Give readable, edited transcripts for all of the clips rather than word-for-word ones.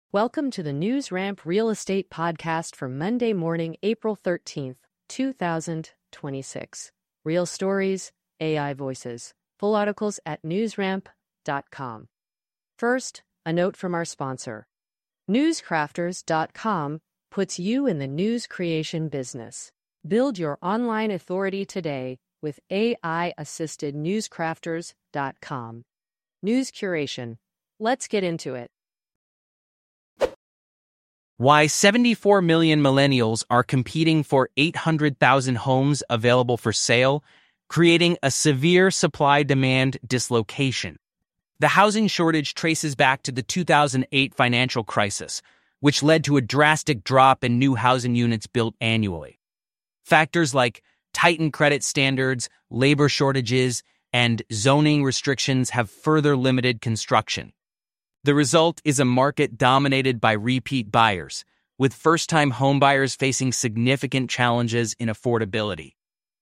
Welcome to the NewsRamp Real Estate Podcast for Monday morning, April 13th, 2026. Real stories, AI voices. Full articles at newsramp.com. First, a note from our sponsor. Newscrafters.com puts you in the news creation business. Build your online authority today with AI-assisted newscrafters.com. News curation. Let's get into it. Why 74 million millennials are competing for 800,000 homes available for sale, creating a severe supply-demand dislocation. The housing shortage traces back to the 2008 financial crisis, which led to a drastic drop in new housing units built annually. Factors like tightened credit standards, labor shortages, and zoning restrictions have further limited construction. The result is a market dominated by repeat buyers, with first-time homebuyers facing significant challenges in affordability.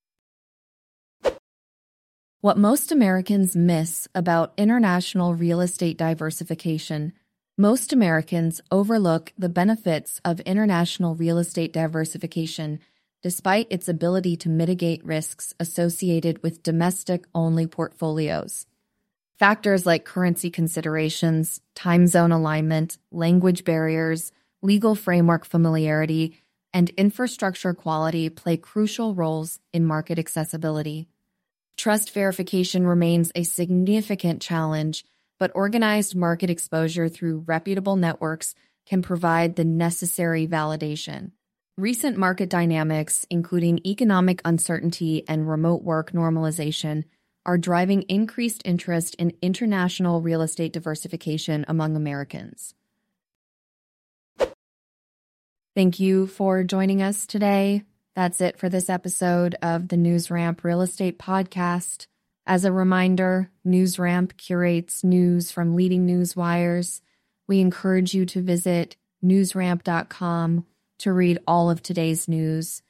What most Americans miss about international real estate diversification. Most Americans overlook the benefits of international real estate diversification, despite its ability to mitigate risks associated with domestic-only portfolios. Factors like currency considerations, time zone alignment, language barriers, legal framework familiarity, and infrastructure quality play crucial roles in market accessibility. Trust verification remains a significant challenge, but organized market exposure through reputable networks can provide the necessary validation. Recent market dynamics, including economic uncertainty and remote work normalization, are driving increased interest in international real estate diversification among Americans. Thank you for joining us today. That's it for this episode of the NewsRamp Real Estate Podcast. As a reminder, NewsRamp curates news from leading news wires. We encourage you to visit newsramp.com to read all of today's news.